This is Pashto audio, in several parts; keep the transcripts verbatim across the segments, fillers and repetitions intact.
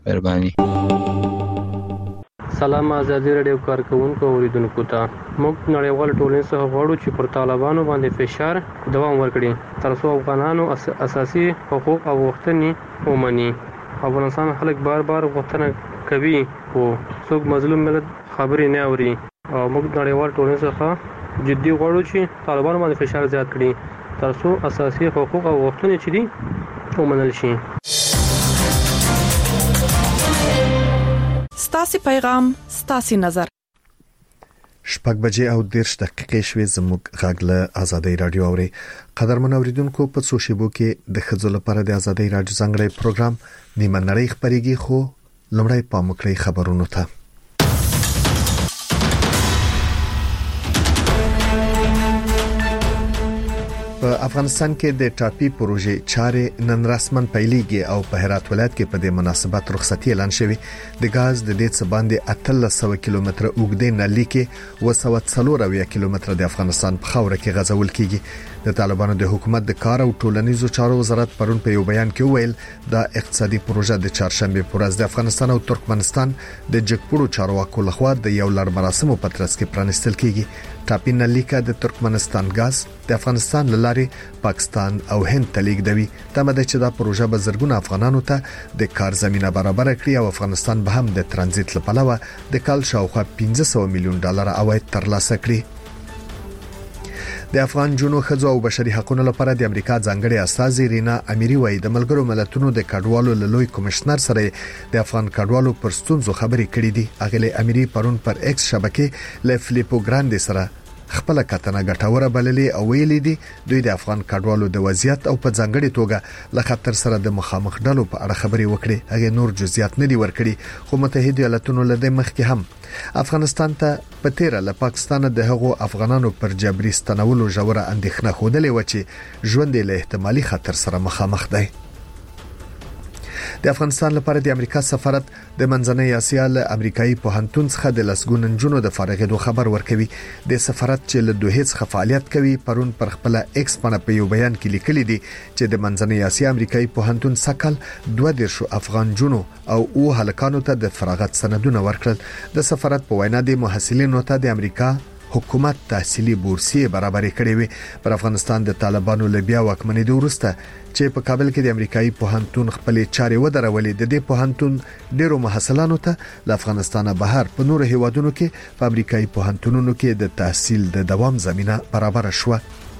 مهرباني. سلام ازادي رادیو کارکونکو اوریدونکو ته موږ نړیوال ټولنې څخه غواړو چې پر طالبانو باندې فشار دوام ورکړي تر څو افغانانو اساسي حقوق او غوښتنې ومني. افغانستان خلک بار بار غوښتنه کوي او څوک مظلوم ملت خبرې نه اوري او موږ نړیوال ټولنې څخه جدي غواړو چې طالبانو باندې فشار زیات کړي تر څو اساسي حقوق او غوښتنې چې دي ومنل شي. ستاسي پیغام ستاسي نظر. شپږ بجې او دېرش دقیقې شوې زموږ غږ له آزادۍ رادیو اوري. قدرمن اوریدونکو په څو شیبو کې د ښځو لپاره د آزادۍ رادیو ځانګړی پروګرام نیمه نړۍ خبرېږي، خو لومړی پام وکړئ خبرونو ته. په افغانستان کې د ټاپي پروژې چارې نن رسمن پیلېږي او په هرات ولایت کې په دې مناسبت رخصتي اعلان شوې. د غاز د دې څه باندې اتلس سوه کیلومتره اوږدې نلۍ کې اووه سوه څلور اویا کیلومتره د افغانستان په خاوره کې غځول کیږي. د طالبانو د حکومت د کار او ټولنیزو چارو وزارت پرون په یو بیان کې وویل دا اقتصادي پروژه د چهارشنبه پر ورځ د افغانستان او ترکمنستان د جګپړو چارواکو لخوا د یو لړ مراسمو په ترڅ کې پرانستل کیږي. ټاپي نلۍ د ترکمنستان غاز د افغانستان لاري پاکستان او هند ته لیږدوي. تمه ده چې دا پروژه به زرګونه افغانانو ته د کار زمينه برابر کړي او افغانستان به هم د ترانزیت لپاره د کال شاوخوا پنځه سوه میلیون ډالر عواید ترلاسه کړي. د افغان جنو خځو او بشري حقوقو لپاره د امریکا ځانګړي استاذ رینا امیری وایي د ملګرو ملتونو د کډوالو لوی کمشنر سره د افغان کډوالو پر ستونزو خبرې کړې دي. اغله امیری پرون پر ایکس شبکې ل فلیپو ګراندې سره خپل کتنه ګټوره بللې او ویلې دي دوی د افغان کډوالو د وضعیت او په ځانګړي توګه ل خطر سره د مخامخ ډلو په اړه خبرې وکړي. هغه نور جزئیات نه دي ورکړي، خو متحده ایالاتونو له دې مخکې هم افغانستان ته په تیر له پاکستان د هغو افغانانو پر جبري ستنولو ژوره اندېښنه خوده لې و چې ژوند له احتمالي خطر سره مخامخ دی. د افغانستان لپاره د امریکا سفارت د منځنۍ اسیا له امریکایي پوهنتون څخه د لسګون نجونو د فارغېدو خبر ورکوي. د سفارت چې له دوه څخه فعالیت کوي پرون پر خپل ایکس باندې په یو بیان کې لیکلي دي چې د منځنۍ اسیا امریکایي پوهنتون سکل دوه دیرشو افغان جنو او او هلکانو ته د فراغت سندونه ورکړل. د سفارت په وینا د محصلینو ته د امریکا حکومت تحصیلي بورسیه برابر کړې وي. پر افغانستان د طالبانو لبیا واکمنۍ د ورسته چې په کابل کې د امریکایي پوهنتون خپل چارې ودرولې د دې پوهنتون ډیرو محصلانو ته له افغانستان بهر په نور هیوادونو کې په امریکایي پوهنتونونو کې د تحصیل د دوام زمينه برابر شوه.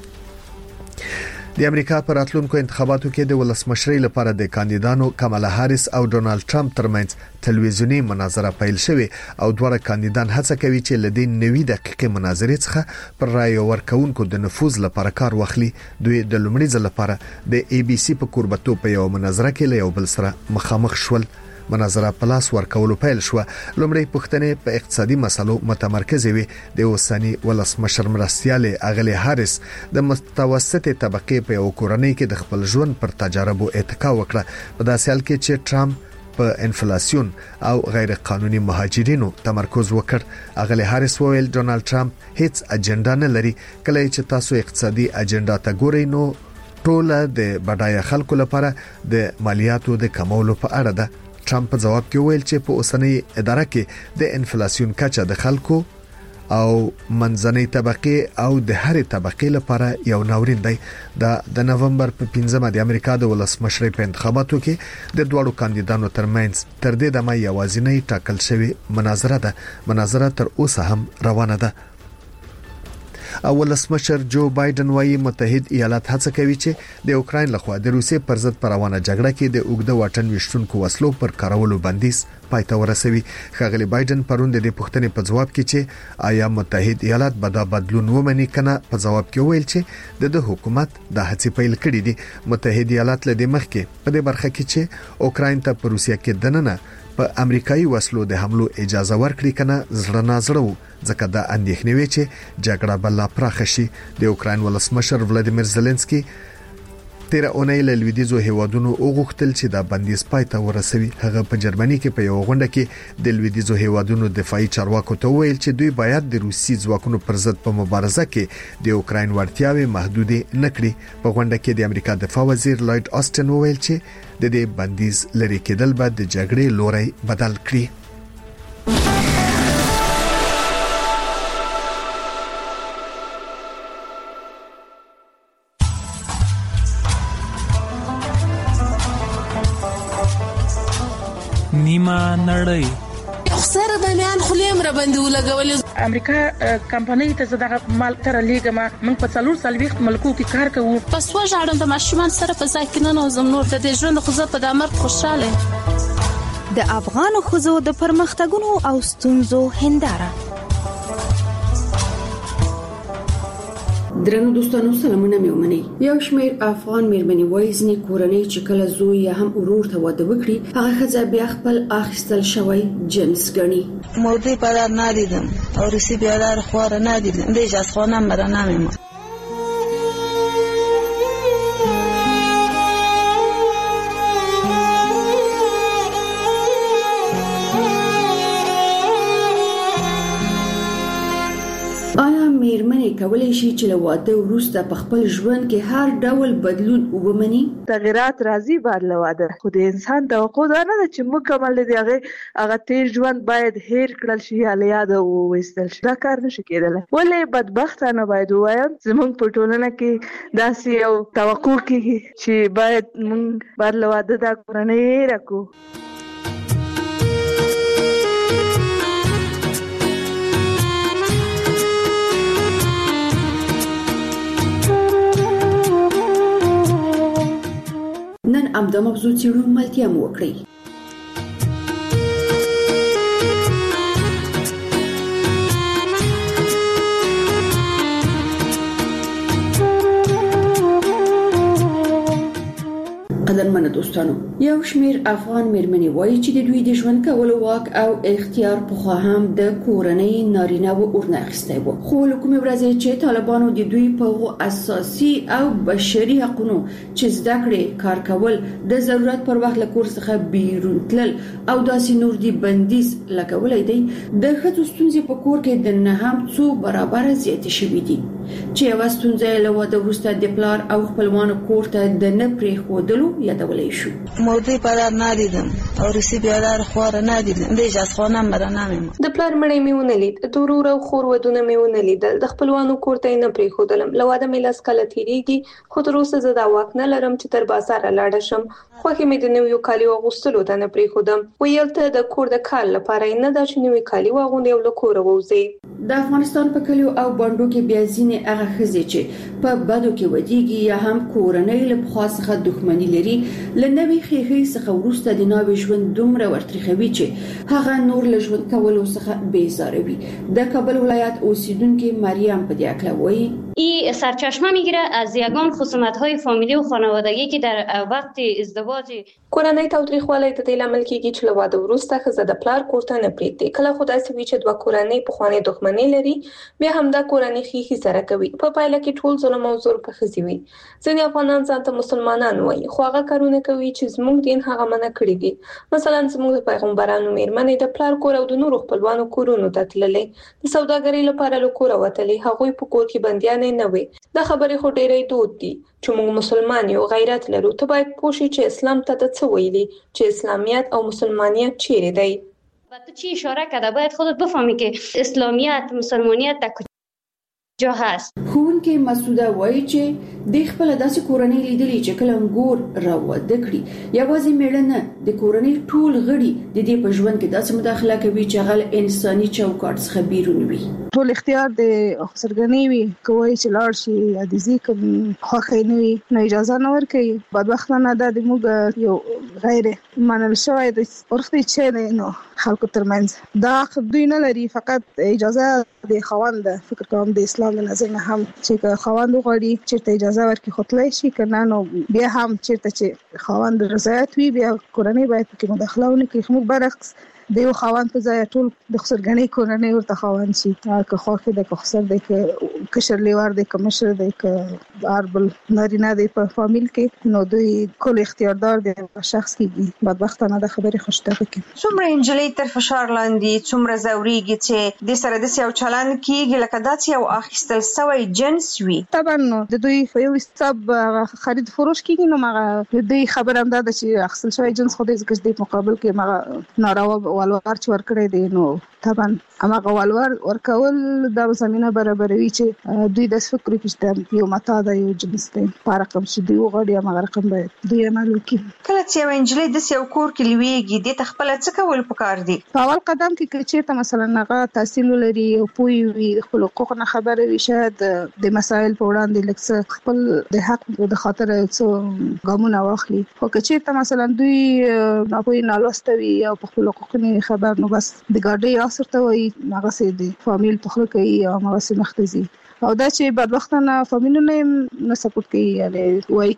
د امریکا پر راتلونکو انتخاباتو کې د ولسمشرۍ لپاره د کاندیدانو کمالا هاریس او ډونالد ټرمپ ترمنځ تلویزیونی مناظره پیل شوه او دواړه کاندیدان هڅه کوي چې لدې نوي دقیقې مناظرې څخه پر رای ورکوونکو د نفوذ لپاره کار واخلي. دوی د لومړي ځل لپاره د ای بي سي په کوربتو په یو مناظره کې له یو بل سره مخامخ شول. مناظره پلاس ورکول پیل شو. لومړی پښتنې په اقتصادي مسلو متمرکز وي. د اوسنی ولسمشر مرستياله اغلی هاریس د متوسطه طبقه په یو کورنۍ کې د خپل ژوند پر تجربو اتکا وکړه. په داسې حال کې چې ټرمپ په انفلاسیون او غیر قانوني مهاجرینو تمرکز وکړ. اغلی هاریس وویل ډونالد ټرمپ هیڅ اجنډا نه لري. کله چې تاسو اقتصادي اجنډا ته ګورئ نو ټوله د بډای خلکو لپاره د مالیاتو د کمولو په اړه ده. ټرمپ په جواب کې ویل چې په اوسنۍ اداره کې د انفلاسیون کچه د خلکو او منځنۍ طبقه او د هرې طبقه لپاره یو ناورین دی. دا د نومبر په پنځمه د امریکا د ولسمشرۍ په انتخاباتو کې د دوړو کاندیدانو ترمنځ تر دې دمه یوازینی ټاکل شوی مناظره ده. مناظره تر اوسه هم روانه ده. او ولسمشر جو بایدن وايي متحد ایالات هڅه کوي چې د اوکرين لخوا د روسیې پر ضد پروانه جګړه کې د اوګده واټن وشتونکو وسلو پر کارولو بندیز پایته ورسوي. خغلی بایدن پرون د دې پوښتنې په جواب کې چې آیا متحد ایالات به دا بدلون ومني کنه په جواب کې ویل چې د حکومت د هڅې پیل کړې دي. متحد ایالات له دې مخکې په دې برخه کې چې اوکرين ته په روسیه کې دننه په امریکایي وسلو د حملو اجازه ورکړي کنه زړه نازړو ځکه دا اندېښنې وي چې جګړه بل لا پراخه شي. د اوکرين ولسمشر ولادیمیر زيلنسکي تیر اونۍ له لویدیزو هیوادونو وغوښتل چې دا بندیز پای ته ورسوي. هغه په جرمني کې په یو غونډه کې د لویدیزو هیوادونو دفاعي چارواکو ته ویل چې دوی باید د روسي ځواکونو پر ضد په مبارزه کې د اوکراین وړتیاوې محدود نکړي. په غونډه کې د امریکا دفاع وزیر لایډ آسټن وویل چې د دې بندیز لري کېدل به د جګړې لوري بدل کړي. نیمه نړۍ سره د میان خلیم را باندې ولګول. امریکا کمپنۍ ته زداغه مال تر لیګما موږ په څلور سلويخت ملکو کې کار کوو. پس وژاړم د ماشومان سره په ځای کې نه نوزم نور د ژوند خو په د امر خوشاله. د افغان خزو د پرمختګونو او ستونزو هنداره. درنو دوستانو سلامونه مې ومني. یو شمېر افغان میرمنې وایي ځینې کورنۍ چې کله زوی یا هم ورور ته واده وکړي هغه ښځه بیا خپل اخیستل شوی جنس ګڼي. مردی پدر ندیدم عروسی بیادر خوار ندیدم دیج از خانم برا نمیمون. میرمنې کولای شي چې له واده وروسته په خپل ژوند کې هر ډول بدلون ومني. تغیرات راځي بعد له واده، خو د انسان توقع دا نه ده چې مکمل دی هغه هغه تیر ژوند باید هیر کړل شي یا له یاده وویستل شي. دا کار نشي کېدلی. ولې بدبختانه باید وایم زموږ په ټولنه کې داسې یو توقع کېږي چې باید موږ بعد له واده دا کورنۍ هیره کړو. نن امدا موضوع څیړو ملتیا مو وکړي. قدرمن دوستانو، یو شمیر افغان میرمنې وایي چې د دوی د ژوند کولو واک او اختیار په خوا هم د کورنۍ نارینه و ورنه اخیستی و. خو له کومې ورځې چې طالبانو د دوی په اساسي او بشري حقوقو چې زده کړې، کار کول، د ضرورت پر وخت له کور څخه بیرون تلل او داسې نور دی بندیز لګولای دی، د ښځو ستونزې په کور کې د نه هم څو برابر زیاتې شوې دي. چې یو ستونزه له واده وروسته د پلار او خپلوانو کور ته د نه پرېښودلو یادولای شو. مردی پدر ندیدم عروسی بیادر خوار ندیدم دیج از خانم برا نمیمون. د پلار مړی مې ونه لید، د ورور او خور ودونه مې ونه لیدل، د خپلوانو کور ته نه پرېښودلم. له واده مې لاس کله تیریږي، خو تر اوسه زه دا واک نه لرم چې تر بازار لاړ شم. خوښې مې د نویو کالیو اغوستلو ته نه پرېښودم. ویل ته د کور د کال لپاره نه دا چې نوی کالي واغوندې او له کوره ووځې. د افغانستان په کلیو او بانډو کې بیا ځینې هغه ښځې چې په بدو کې ودیږي یا هم کورنۍ له پخوا څخه دښمني لري، له نوې خېخې څخه وروسته د ناوې ژوند دومره ورترخوي چې هغه نور له ژوند کولو څخه بیزاره وي. د کابل ولایت اوسیدونکو مریم په دې اړه وایي: این سرچشمه میگیره از یگان خصومت‌های فامیلی و خانوادگی که در وقت ازدواج کورنۍ تاوتریخوالی ته د لامل کېږي چې له واده وروسته ښځه د پلار کور ته نه پرېږدي. کله خو داسې وي چې دوه کورنۍ پخوانۍ دښمنۍ لري، بیا هم دا کورنۍ ښیښې سره کوي. په پایله کې ټول ظلم او زور په ښځې وي. ځینې افغانان ځان ته مسلمانان وایي، خو هغه کارونه کوي چې زموږ دین هغه منع کړي دي. مثلا زموږ د پیغمبرانو میرمنې د پلار کور او د نورو خپلوانو کورونو ته تللې، د سوداګرۍ لپاره له کوره وتلې، هغوی په کور کې بندیانې نه وي. دا خبرې خو ډېرې دود دي چې موږ مسلمان یو، غیرت لرو. ته باید پوه شې چې اسلام ته څه ویلي، چې اسلامیت او مسلمانیت چیرې دی. و تو چی اشاره کرده باید خودت بفهمی که اسلامیت مسلمانیت در کجا هست. ښوونکې مسعوده وایي چې د خپل داسې کورنۍ لیدلې چې کله انګور راوده کړي، یوازې میړه نه، د کورنۍ ټول غړي د دې په ژوند کې داسې مداخله کوي چې هغه انساني چوکاټ څخه بیرون وي. ټول اختیار د سرګنی وي، کوي چې لاړ شي یا د ذکر خوخه نه وي، نه اجازه نه ورکوي. بدبختانه دا د موږ یو غیر منل شوی د ورختي چې نو خلکو ترمنځ دا دوی نه لري، فقط اجازه د خوند فکر کوم د اسلام د نظر نه هم چې خوند غواړي چې اجازه ورکړي خپلای شي کنه، نو بیا هم چې چې خوند رضایت وي بیا کورنۍ باید کې مداخله ونه کوي. موږ برعکس د یو خاوند په ځای ټول د خسرګنۍ کورنۍ ورته خاوند شي که خوښ د خسر د کشر لیوار د کمشر د ک اربل نارینه د په فامیل کې نو دوی کول اختیاردار د شخص کېږي. بدبختانه د خبرې خوشتبه کې څومره انجلۍ تر فشار لاندې څومره زوريږي چې د سره د یو چلن کېږي لکه داسې یو اخیستل سوی جنس وي. طبعا د دوی په یو حساب خرید فروش کېږي نو مغه دوی خبر هم ده چې اخیستل سوی جنس خو د زګش د مقابل کې مغه ناروا ولور چې ورکړي دي نو طبعا هغه ولور ورکول د زمينه برابروي چې دوی د فکر کې یو متا د یو جنس دی په رقم چې دی وغړي هغه رقم باید دوی عمل وکړي. کله چې یو انجلۍ د یو کور کې لويږي د تخپل څه کول پکار دي؟ په اول قدم کې چې ته مثلا هغه تحصیل لري او پوي وي خپل حقوق نه خبره وي شاید د مسایل په وړاندې لکه خپل د حق د خاطر څو ګامونه واخلي. خو چې ته مثلا دوی نه پوي نه لوستوي او په خپل حقوق نه خبر نو بس د ګاډي اثر ته وي هغه سي دي فامیل په خله کوي او هغه سي مختزي او دا چې بدبختانه فامیلونه نه سپورټ کوي یعنی وای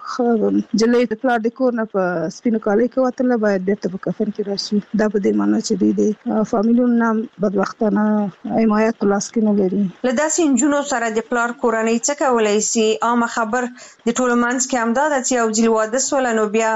جلې د پلار د کور نه په سپینو کالي کې وتل باید بیرته په کفن کې راشي. دا په دې معنی چې دوی د فامیلونو بدبختانه حمایت لاس کې نه لري. لداسې انجونو سره د پلار کورنۍ څه کولای شي؟ عام خبر د ټولو منځ کې همدا د چې یو ځل واده سول نو بیا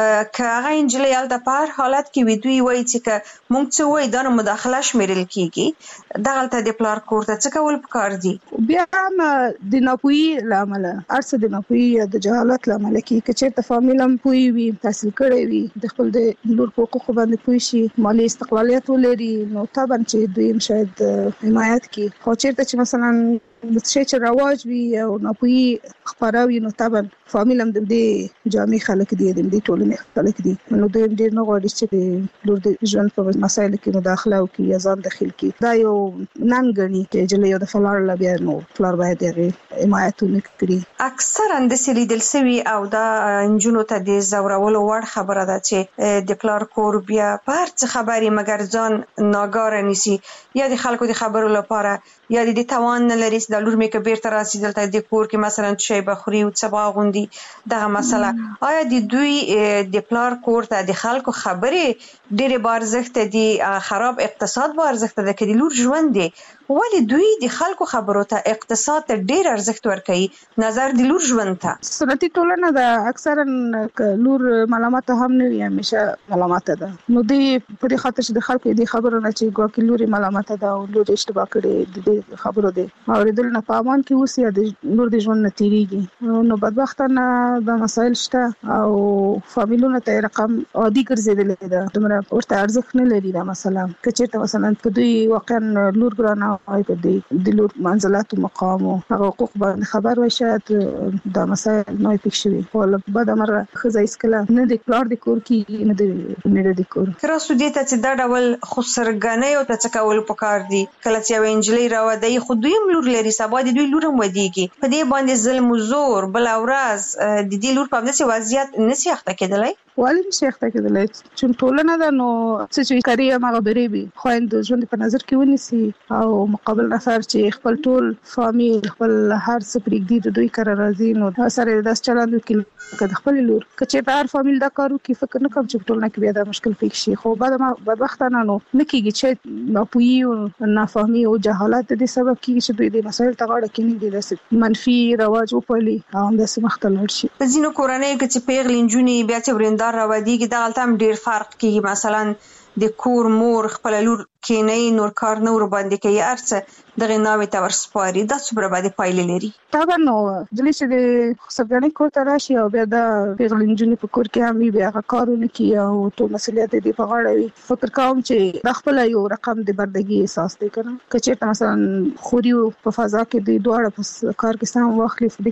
که هغه انجلۍ ال د پار حالت کې وي دوی وایي چې که مونږ څه وایي دا مداخله شمیرل کیږي دغلته د پلار کور ته څه کول پکار دي؟ بیا هم د ناپوهي لامل ارڅ د ناپوهي یا د جهالت لامل کې چې ته فامیل هم پوي وي تحصیل کړی وي د خپل د لور په حقوق باندې پوي شي مالی استقلالیت ولري نو طبعا چې دوی شاید حمایت کوي. خو چیرته چې مثلا د شي چې رواج وي او ناپوهي خبروي نو طبعا فامیل هم د دې جامع خلک دي د دې ټولنې خلک دي نو دوی ډېر نه غواړي چې د لور د ژوند په مسایل کې مداخله وکړي یا ځان داخل کړي. دا یو نن غني چې جلې یو د فلار لا بیا نو فلار باید یې حمایت وکړي. اکثرا د سلیدل سوي او دا انجونو ته د زورولو وړ خبره ده چې د پلار کور بیا پر څه خبري مګر ځان ناګار نيسي یا د خلکو د خبرو لپاره یا د توان نه لري د لور مې کبیر تر راسي دلته د کور کې مثلا شی بخوري او څه باغوندي دغه مسله آیا د دوی د پلار کور ته د خلکو خبرې ډېر بارزخت دي خراب اقتصاد بارزخت ده کې د لور ژوند دي ولی دوی د خلکو خبرو ته اقتصاد ته ډېر ارزښت ورکوي نظر د لور ژوند ته؟ سنتي ټولنه ده اکثرا لور ملامت هم نه وي همیشه ملامت ده نو دوی په دې خاطر چې د خلکو د خبرو نه چې ګواکې لور ملامت ده او لور اشتباه کړي د خبرو دي اوریدل نه پامان کې اوس یا د لور د ژوند نتیریږي نو بدبختانه د مسایل شته او فامیلونو ته رقم عادي ګرځیدل ده دومره ورته ارزښت نه لري دا مثلا کچېرته مثلا په دوی واقعا لور ګرانه او په دې د لور منزلت او مقام او حقوق باندې خبر وي شاید دا مسایل نه پېښ شي او بعد امر خزای اسکله نه د پلار د کور کې نه د نه د کور کرا سودی ته چې دا ډول خسرګنۍ او ته کول پکار دي کله چې یو انجلۍ راوړي خو دوی لور لري سبا د دوی لور هم ودیږي په دې باندې ظلم او زور بل اورز د دې لور په داسې وضعیت نشي اخته کېدلای ولی نشي اخته کېدلای چې ټولنه ده نو څه چې کوي هغه بری وي خو د ژوند په نظر کې ونیسي او مقابل نفر چې خپل ټول فامیل خپل هر څه پرېږدي د دوی کار راځي نو سره داس چلند کې د خپل لور کچې په هر فامیل دا کارو کې فکر نه کوم چې ټولنه کې بیا دا مشکل پېښ شي خو بعد ما بدبختانه نو نکېږي چې ناپوهي او نافهمي او جهالت د سبب کېږي چې دوی د مسایل ته غاړه کېني دي د منفي رواج او پلي او د سمختل شي. په ځینو کورنۍ کې چې پیغلې نجونې بیا چې ورندار راوړي دا غلطه هم ډېر فرق کېږي مثلا د کور مور خپل لور کینې نور کار نور باندې کوي ارڅ دغه ناوې ته ورسپاري دا څومره باندې پایلې لري؟ طبعا نو جلې چې د خسرګنۍ کور ته راشي او بیا د پیغلې نجونې په کور کې هم وي بیا هغه کارونه کوي او ټول مسؤلیت دې په غاړه وي فکر کوم چې د خپل یو رقم د بردګي احساس دی کنه کچې مثلا خوري په فضا کې د دوړه په کار کې سم واخلي د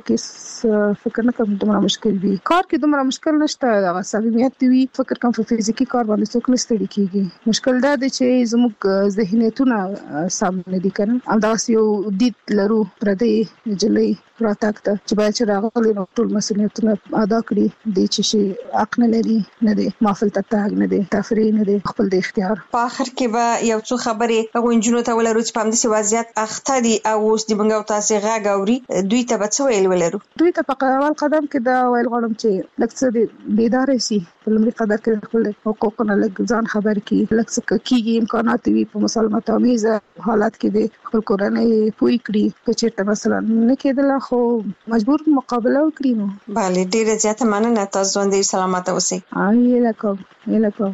کې فکر نه کوم دومره مشکل وي کار کې دومره مشکل نشته هغه صمیمیت وي فکر کوم په فزیکی کار باندې څوک نه ستړي کیږي مشکل دا دی چې زموږ ذهنیتونه سم نه دي کنه دا یو دید لرو پردې جلې راتګ ته چې باید چې راغلي نو ټول مسؤلیتونه ادا کړي دي چې شي حق نه لري نه دي مافل تتاګ نه دي تفریح نه دي خپل د اختیار. په اخر کې به یو څو خبرې هغه انجونو ته ولرو چې په همدې وضعیت اخته دي او اوس د بنګاو تاسو غاګ اوري دوی ته به څه ویل ولرو؟ دوی ته په اول قدم کې دا ویل غواړم چې لکه د بیدار شي په لومړي قدر کې خپل حقوقونه لږ ځان خبر کړي لکه څه کېږي امکانات وي په مسالمت آمیز حالت کې د خپل کورنۍ پوي کړي چې چیرته مثلا نه کېدل خو مجبور مقابله وکړي نو. بله ډیره زیاته مننه تاسو باندې سلامت اوسئ. آی لکه لکه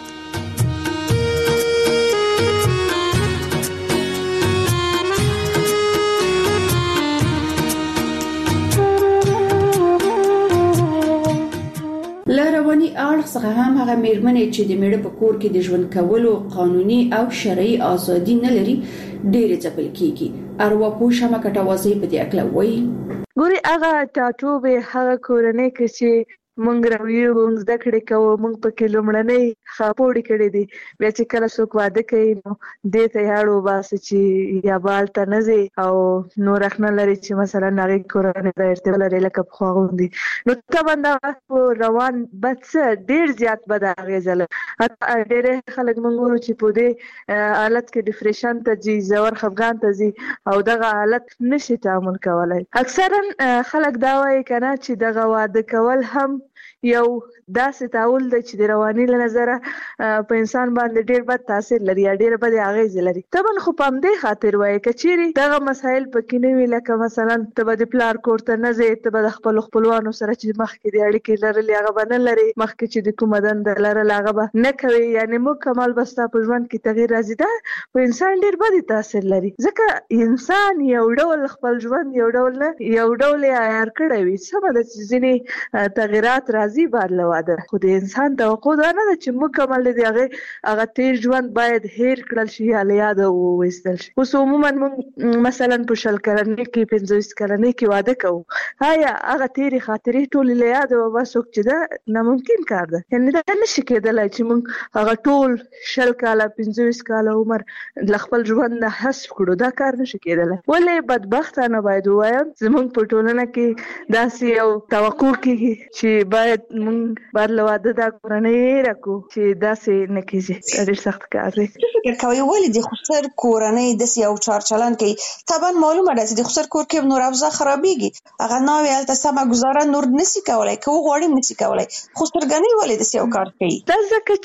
لرواني اړخ څخه هم هغه میرمنې چې د میړه په کور کې د ژوند کولو قانوني او شرعي ازادي نه لري ډېر ځپل کیږي. ارواپوه شمه کټوازی په دې اړه وایي ګوري هغه ټاټوبه هغه کورنۍ کې چې مونږ راویو مونږ د کړې کوو مونږ په کې لمړنۍ خاپوړې کړې دي بیا چې کله څوک واده کوي نو دې ته یاړو باسي چې یا بالته نه ځي او نور اخنه لري چې مثلا نغې کورنۍ د ارتباط لري لکه په خو غوندي نو ته باندې روان بس ډیر زیات بد اغیزل ډېر خلک مونږ ورو چې په دې حالت کې ډیپریشن ته ځي زور خفګان ته ځي او دغه حالت نشي تعامل کولای. اکثرا خلک دا وایي کنه چې دغه واده کول هم یو داسې تعامل د چې د رواني له نظره په انسان باندې ډیر بد تاثیر لري یا ډیر بد اغیز لري. طبعا خو په همدې خاطر وایي کچيري دغه مسایل پکې نه وی لکه مثلا ته د پلار کوړه نه زه ته د خپل خپلوانو سره چې مخکې د اړیکې لرلې هغه باندې لري مخکې چې د کوم دند لرل هغه به نه کوي یعنی مکمل بستا په ژوند کې تغییر راځي دا په انسان ډیر بد تاثیر لري ځکه انسان یو ډول خپل ژوند یو ډول نه یو ډول یې هر کړی وي سم د ځینې تغیرات راځي بعد له واده خو د انسان توقع دا نه ده چې مکمل دی هغه هغه تیر ژوند باید هیر کړل شي یا یاد وستل شي. اوس عموما موږ مثلا په شل کلنۍ کې پنځوس کلنۍ کې واده کوو آیا هغه تیرې خاطرې ټول له یاد او وسوک چې دا ناممکن کار ده یعنی دا نشي کېدلای چې موږ هغه ټول شل کاله پنځوس کاله عمر ل خپل ژوند نه حذف کړو دا کار نشي کېدلای. ولې بدبختانه باید وایم زموږ په ټولنه کې داسې یو توقع کېږي چې باید مونږ بار لواده دا کورنۍ راکو چې داسې نه کېږي ډېر سخت کار دی. فکر کوي ولې د خسر کورنۍ د یو چار چلن کوي طبعا معلومه ده چې د خسر کور کې نور افزا خرابېږي هغه ناوې الته سمه گزاره نور نسی کولای کو غوړې نسی کولای خسرګنۍ ولې د یو کار کوي دا ځکه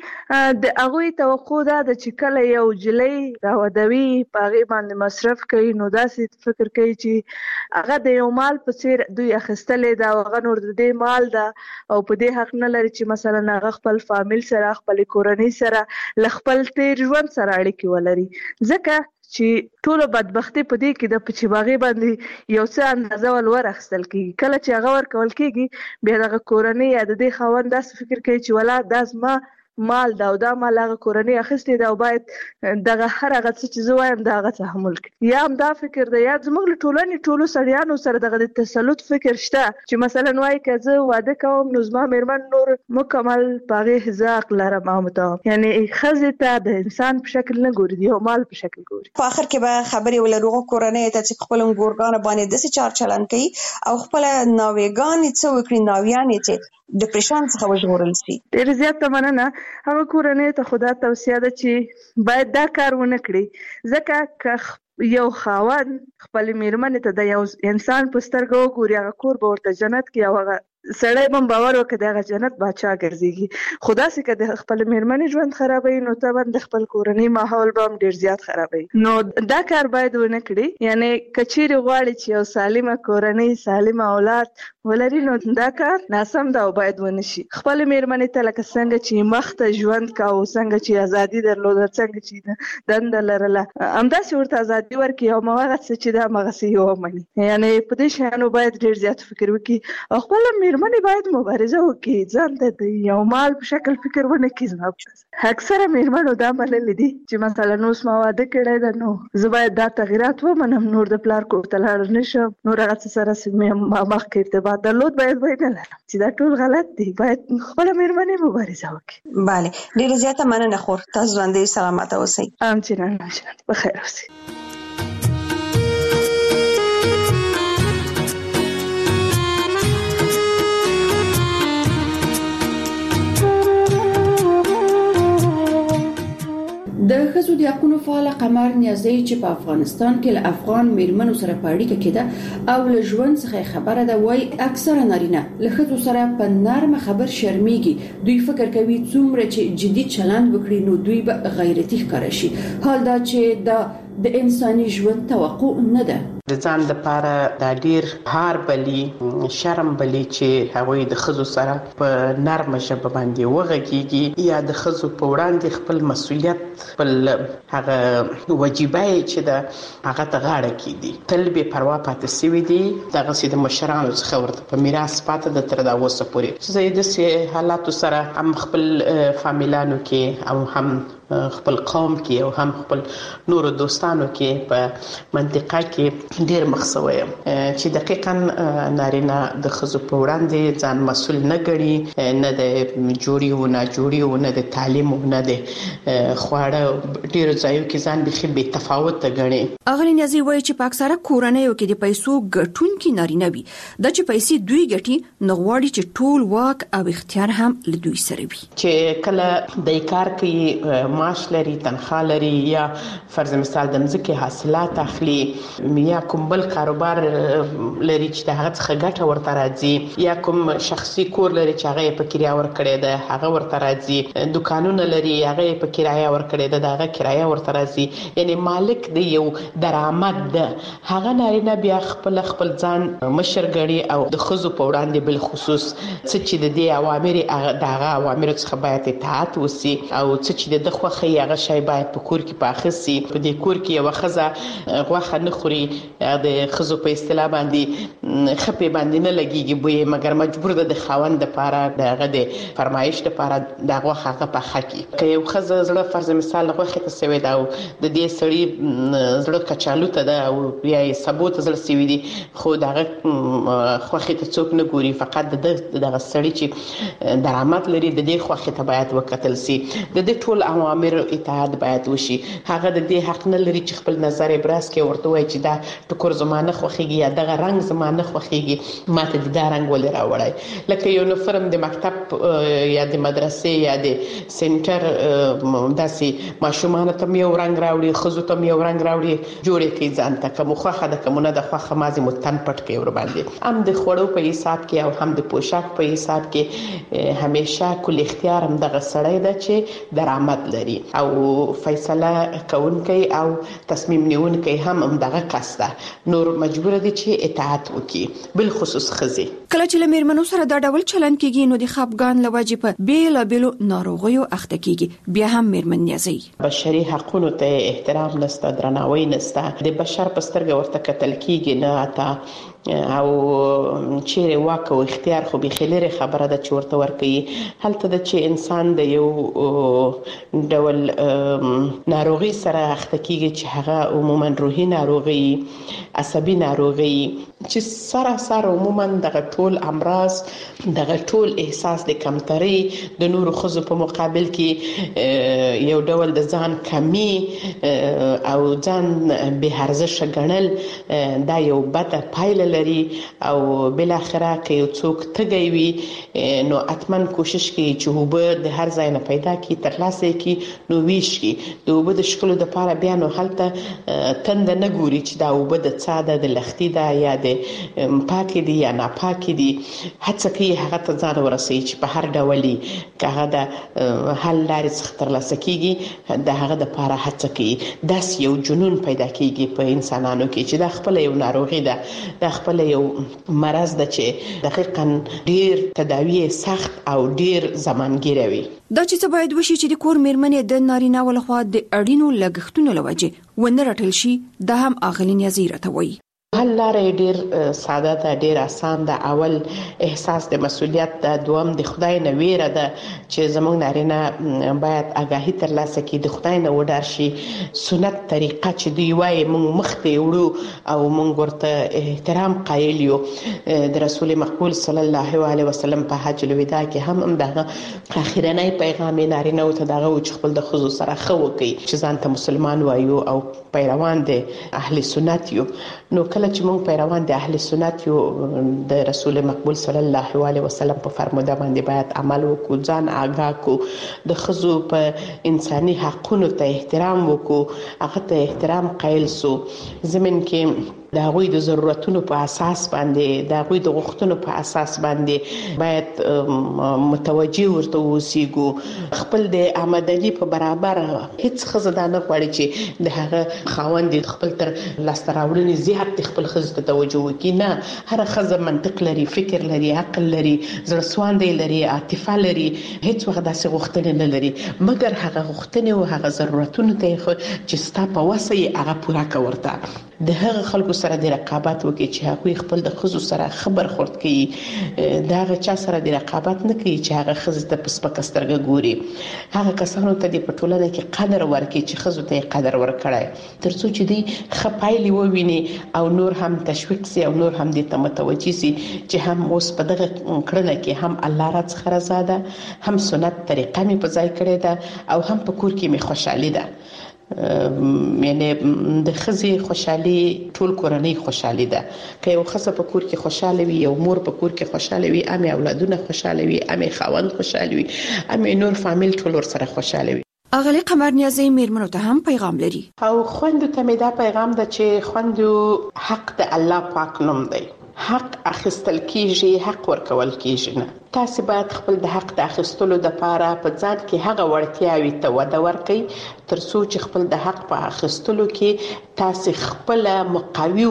چې د هغه توقع ده چې کله یو جلۍ راودوي پاغي باندې مصرف کوي نو داسې فکر کوي چې هغه د یو مال په څیر دوی اخستلې دا هغه نور د دې مال ده او په دې حق نه لري چې مثلا هغه خپل فامیل سره خپل کورنۍ سره ل خپل تیر ژوند سره اړیکې ولري ځکه چې ټول بدبختی په دې کې د پچباغي باندې یو څه اندازه ول ورخصل کیږي کله چې هغه ور کول کیږي بیا دغه کورنۍ یا د دې خوند داس فکر کوي چې ولا داس ما مال دا او دا مال هغه کورنۍ اخیستې دا او باید دغه هر هغه څه چې زه وایم دا هغه تحمل کړي یا هم دا فکر دی یا زموږ له ټولنې ټولو سړیانو سره دغه د تسلط فکر شته چې مثلا وایي که زه واده کوم نو زما مېرمن نور مکمل په هغې حق لرم او متوم یعنی ښځې ته د انسان په شکل نه ګوري د یو مال په شکل ګوري. په آخر کې به خبرې ولرو کورنۍ ته چې خپل ګورګان باندې داسې چار چلن کوي او خپل ناوېګانې څه وکړي ناویانې چې ډیپریشن څخه وژغورل شي. ډېر زیات مننه. هغه کورنۍ ته خدا توصیه ده چې باید دا کار ونه کړي ځکه که یو خاوند خپل میرمنې ته د یو انسان په سترګو وګوري هغه کور به ورته جنت کې او هغه سړی هم باور وکړي دغه جنت باچا ګرځيږي خدا سي که د خپل میرمنې ژوند خرابوي نو طبعا د خپل کورنۍ ماحول به هم ډیر زیات خرابوي نو دا کار باید ونه کړي یعنی کچيري غواړي چې یو سالمه کورنۍ سالمه اولاد ولري نو دا کار ناسم دا باید ونه شي. خپل میرمنې ته لکه څنګه چې مخته ژوند کاوه څنګه چې ازادي درلوده څنګه چې دند لرله همداسې ورته ازادي ورکړي او مغه څه چې دا مغه سي ومني یعنی په دې شانو باید ډیر زیات فکر وکړي او خپل میرمنې باید مبارزه وکړي ځان ته د یو مال په شکل فکر ونه کړي. اکثره میرمنو دا منلي دي چې مثلا اوس ما واده کړی ده نو زه باید دا تغیرات ومنم نور د پلار کور ته لاړ نشم نور هغه څه سره مخکې ارتباط درلود باید باید نه لرم چې دا ټول غلط دي باید خپله میرمنې مبارزه وکړي. بله ډېره زیاته مننه خور تاسو ژوندۍ سلامته اوسئ. همچنان همچنان بخیر اوسئ. د ښځو د حقوقو فعال قمر نیازی چې په افغانستان کې له افغان میرمنو سره په اړیکه کې ده او له ژوند څخه خبره ده، وای اکثره نارینه له ښځو سره په نرمه خبر شرمېږي. دوی فکر کوي څومره چې جدي چلند وکړي نو دوی به غیرتي ښکار شي، حال دا چې دا د انساني ژوند توقع نه ده. د ځان لپاره د ډیر هار بلی شرم بلی چې هغوی د خزو سره په نرمه ژبه باندې وغږیږي یا د خزو په وړاندې خپل مسؤلیت خپل هغه واجبای چې د هغه ته غاړه کیدي تل به پروا پاتې سوي دي. دغه سي د مشرانو څخه ورته په میراث پاتې د تر دا وسه پورې زه د سي حالاتو سره هم خپل فامیلانو کې او هم خپل قوم کې او هم خپل نور دوستانو کې په منطقه کې ډیر مخسوي چې دقیقاً نارینه د خزو په وړاندې ځان مسؤل نه ګڼي، نه د جوړي او نه جوړي او نه د تعلیم او نه د خواړه ډیر ځایو کې ځان به به تفاوت ګڼي. اغلی نیازی وایي چې په اکثره کورنیو کې د پیسو ګټونکي نارینه وي، د چې پیسې دوی ګټي نه غواړي چې ټول واک او اختیار هم له دوی سره وي. چې کله د کار کوي معاش لري، تنخواه لري یا فرض مثال د مځکې حاصلات اخلي یا کوم بل کاروبار لري چې د هغه څخه ګټه ورته راځي یا کوم شخصي کور لري چې هغه په کرایه ورکړي ده هغه ورته راځي، دکانونه لري هغه په کرایه ورکړي ده هغه کرایه ورته راځي، یعنی مالک دی یو درآمد ده. هغه نارینه بیا خپل خپل ځان مشر ګڼي او د خزو په وړاندې بل خصوص څه چې د دې اوامر دغه اوامر څخه باید اطاعت وسی او څه چې د خوخه هغه شی باید په کور کې پاخسي. په دې کور کې یو خزه غوخه نه خوري، د خزو په اصطلاح باندې خپې باندې نه لګيږي بوې، مګر مجبور ده د خاوند لپاره دغه د فرمایش لپاره د غوخه هغه په حقي کې یو خزه زړه فرض مثال غوخه ته سوي دا د دې سړی زړه کچالو ته ده او یا ثبوت زړه سوي دي، خو دغه خوخه ته څوک نه ګوري، فقط د دغه سړی چې درآمد لري د دې خوخه ته باید وکتل سي. د دې ټول اوامر اطاعت باید وشي. هغه د دې حق نه لري چې خپل نظر ابراز کوي ورته وایي چې دا ټکور زمانه خوخيږي یا دغه رنگ زمانه خوخيږي، ماته د دا رنگ ولې راوړای. لکه یونیفورم د مکتب یا د مدرسې یا د سنټر داسې ماشومان ته یو رنگ راوړي، خزو ته یو رنگ راوړي، جوړې کوي ځان ته کوم خوخه د کومه د خوخه مازی متن پټ کوي ور باندې. هم د خوړو په حساب کې او هم د پوشاک په حساب کې همیشه کل اختیار هم دغه سړی ده چې درآمد لري او فیصله کوونکی او تصمیم نیونکی هم هم دغه کس ده، نور مجبور دي چې اطاعت وکړي، بل خصوص خزي. کله چې لمرمنو سره دا ډول چلند کیږي نو د خپګان لوجې په بیل بیل ناروغیو اخته کیږي. بیا هم مرمن نیازي بشري حقوقو ته احترام نسته، درناوی نسته، د بشر په سترګه ورته کتل کیږي نه اته او چیرې واک او اختیار خو به خلره خبره ده چې ورته ورکي. هلته د چې انسان د یو ډول ناروغي سره اخته کیږي چې هغه عموما روحي ناروغي، عصبي ناروغي چې سره سره عموما دغه ټول امراض دغه ټول احساس د کمتري د نورو خزو په مقابل کې یو ډول د ځان کمی او ځان به ارزښت ګڼل دا یو بد پایله لري او بل اخره کې یو څوک تګي وي نو اتمن کوشش کوي چې وبه د هر ځای نه پیدا کی ترلاسه کی نو ویش کی د وبه د شکل د لپاره بیا نو هلته تند نه ګوري چې دا وبه د ساده د لختي دا یا د پاکي دي یا نه پاکي دي، هڅه کوي هغه ته ځان ورسوي چې په هر ډولي کغه د حل لارې څخه ترلاسه کیږي د هغه د لپاره هڅه کوي. داس یو جنون پیدا کیږي په انسانانو کې چې دا خپل یو ناروغي ده، دا خپل یو مرض ده چې دقیقاً ډیر تداوی سخت او ډیر زمانګیروي. دا چې باید وشي چې د کور میرمنې د نارینه ولخوا د اړینو لګښتونو لوجه ونه رټل شي، دا هم اغلی نیازی راته وایي. حل لارې ډیر ساده ده، ډیر آسان ده. اول احساس د مسؤلیت ده، دوم د خدای نه ویره ده چې زموږ نارینه باید آگاهی ترلاسه کړي، د خدای نه وډار شي. سنت طریقه چې دی وایي موږ مخته وړو او موږ ورته احترام قایل یو. د رسول مقبول صلی الله علیه وسلم په حج الوداع کې هم دغه اخیرنۍ پیغام نارینه ته دغه چې خپل د خزو سره خو کوي چې ځان ته مسلمان وایو او پیروان دي اهل سنت یو. نو کله چې موږ پیروان د اهل سنت یو د رسول مقبول صلی الله علیه وسلم په فرموده باندې باید عمل وکړو، ځان آگاه کو، د ښځو په انساني حقونو ته احترام وکړو، هغه ته احترام قایل سو، زمين کې د هغوی د ضرورتونو په اساس باندې د هغوی د غوښتنو په اساس باندې باید متوجه ورته اوسېږو. خپل د آمدني په برابر هیڅ ښځه دا نه غواړي چې د هغه خاوند خپل تر لاسته راوړنې زیات د خپل ښځې ته توجه وکړي. نه، هره ښځه منطق لري، فکر لري، عقل لري، زړه سواندی لري، عاطفه لري، هیڅ وخت داسې غوښتنې نه لري مګر هغه غوښتنې او هغه ضرورتونه ته چې ستا په وسه یې هغه پوره کړه. ورته د هغه خلکو سره د رقابت وکړي چې هغوی خپل د ښځو سره خبر خورد کوي، د هغه چا سره د رقابت نه کوي چې هغه ښځې ته په سپکه سترګه ګوري. هغه کسانو ته د په ټولنه کې قدر ورکړي چې ښځو ته یې قدر ورکړی، تر څو چې دوی ښه پایلې وویني او نور هم تشویق سي او نور هم دې ته متوجه سي چې هم اوس په دغه کړنه کې هم الله را څخه رضا ده، هم سنت طریقه مې په ځای کړې ده او هم په کور کې مې خوشحالي ده. یعنی د ښځې خوشحالي ټول کورنۍ خوشحالي ده. که یو ښځه په کور کې خوشاله وي، یو مور په کور کې خوشاله وي، امې اولادونه خوشاله وي، امې خاوند خوشاله وي، امې نور فامیل ټول ورسره خوشاله وي. اغلی قمر نیازی میرمنو ته هم پیغام لري او خوندو ته مې دا پیغام ده چې خوندو حق د الله پاک نوم دی، حق اخیستل کیږي، حق ورکول کیږي نه. تاسو باید خپل د حق د اخیستلو د پاره په ځان کې هغه وړتیاوي ته وده ورکړئ تر څو چې خپل د حق په اخیستلو کې تاسو خپل مقاوي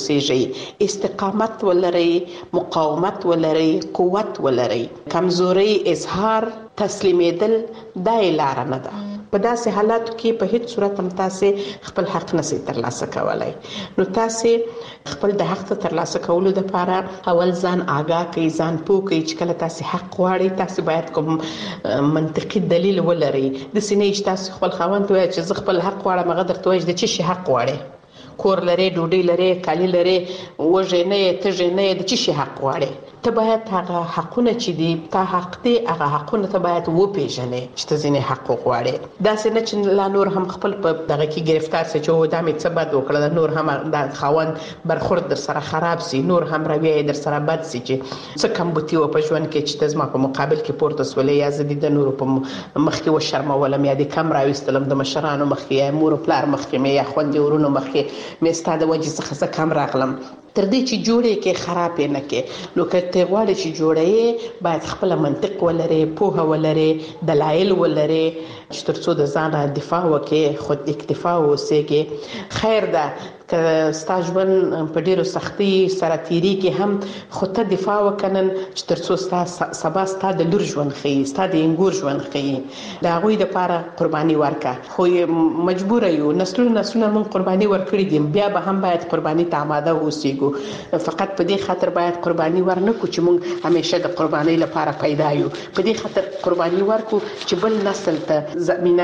اوسئ، استقامت ولرئ، مقاومت ولرئ، قوت ولرئ. کمزوري اظهار تسلیمیدل دا لار نه ده. په داسې حالاتو کې په هیڅ صورت هم تاسو خپل حق نشئ ترلاسه کولای. نو تاسو خپل د حق ترلاسه کولو لپاره اول ځان آگاه کړئ، ځان پوه کړئ چې کله تاسو حق غواړئ تاسو باید کوم منطقي دلیل ولرئ. د سینې چې تاسو خپل خاوند ته وایئ چې زه خپل حق غواړم، هغه درته وایي د چی شي حق غواړئ؟ کور لري، ډوډۍ لري، کالی لري، وږی نه یې، تږی نه یې، د چی شي حق غواړئ؟ ته باید هغه حقونه چې دي تا حق دی هغه حقونه ته باید وپیژنې چې ته ځینې حق غواړې. داسې نه چې لا نور هم خپل په دغه کې گرفتار سي چې دا مې څه بد وکړه، نور هم د خاوند برخورد در سره خراب سي، نور هم رویه در سره بد سي چې څه کم بوتي و په ژوند کې چې ته زما په مقابل کې پورته سولې یا زه د نورو په مخ کې وشرمولم یا د کم راوستلم، د مشرانو مخ کې یا مور پلار مخ کې مې یا خویندې ورونو مخ کې مې ستا د وجې څخه زه کم راغلم، تر دې چې جوړې کې خراب نه کې. نو که ته غواړې چې جوړې باید خپل منطق ولري، پوهه ولري، دلایل ولري چې تر څو د ځان دفاع وکړي، خود اکتفا وسیږي. خیر ده که ستا ژوند په ډیرو سختۍ سره تیریږي هم خو ته دفاع وکنن چې تر څو ستا سبا ستا د لور ژوند ښیي، ستا د انګور ژوند ښیي، د هغوی دپاره قرباني ورکړه. خو مجبوره یو، نسلونه نسلونه موږ قرباني ورکړي دي، بیا به هم باید قرباني ته آماده اوسېږو. فقط په دې خاطر باید قرباني ورنه کړو چې موږ همیشه د قربانۍ لپاره پیدا یو، په دې خاطر قرباني ورکړو چې بل نسل ته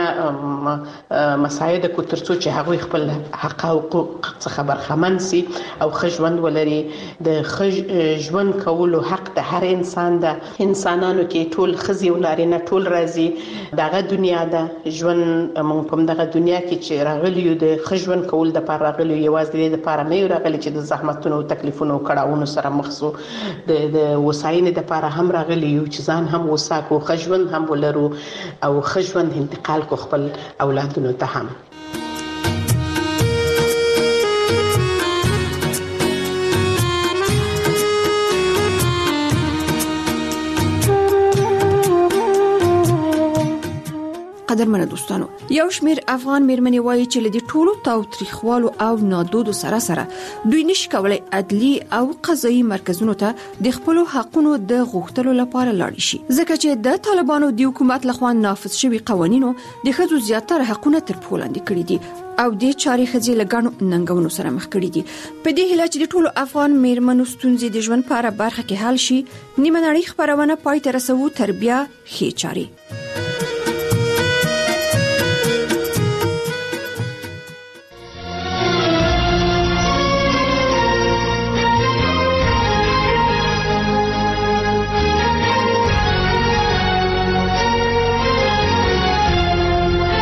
زمینه مساعده کو تر څو چې هغوی خپل حق او حقوق څخه برخمن سي او ښه ژوند ولري. د ښه ژوند کولو حق د هر انسان ده. انسانانو کې ټول ښځې او نارینه ټول راځي، دغه دنیا ده ژوند موږ په دغه دنیا کې چې راغلي یو د ښه ژوند کول دپاره راغلي یو، یوازې د دې دپاره نه یو راغلي چې د زحمتونو او تکلیفونو او کړاوونو سره مخ سو، د د وساینې دپاره هم راغلي یو چې ځان هم وساکو، ښه ژوند هم ولرو او ښه ژوند انتقال کو خپل اولادونو ته هم. قدرمنه دوستانو، یو شمیر افغان میرمنې وایي چې لدی ټولو تاوتریخوالو او نادودو سره سره دوی نشي کولای عدلی او قضایي مرکزونو ته د خپل حقونو د غوښتلو لپاره لاړ شي، ځکه چې د طالبانو د حکومت لخوا نافذ شوی قوانینو د ښځو زیاتره حقونه تر پښو لاندې کړي دي او د چاري ښځې لګانو ننګونو سره مخ کړي دي. په دې هیله چې د ټولو افغان میرمنو ستونزې د ژوند په اړه برخه کې حل شي، نیمه نړۍ خبرونه پای ته رسوو تر بیا ښې چاري.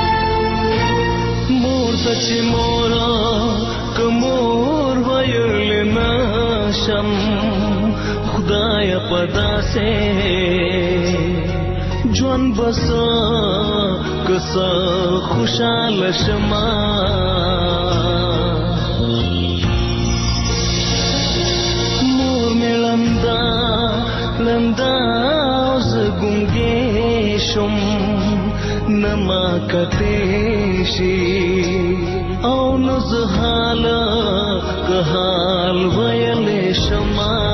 چې مورا کمور وایلې نشم خدای پدا سے جوان بس کس خوشحال شما مور می لندا لندا اوز گنگی شم نما کتیشی او نزحال که حال ویل شما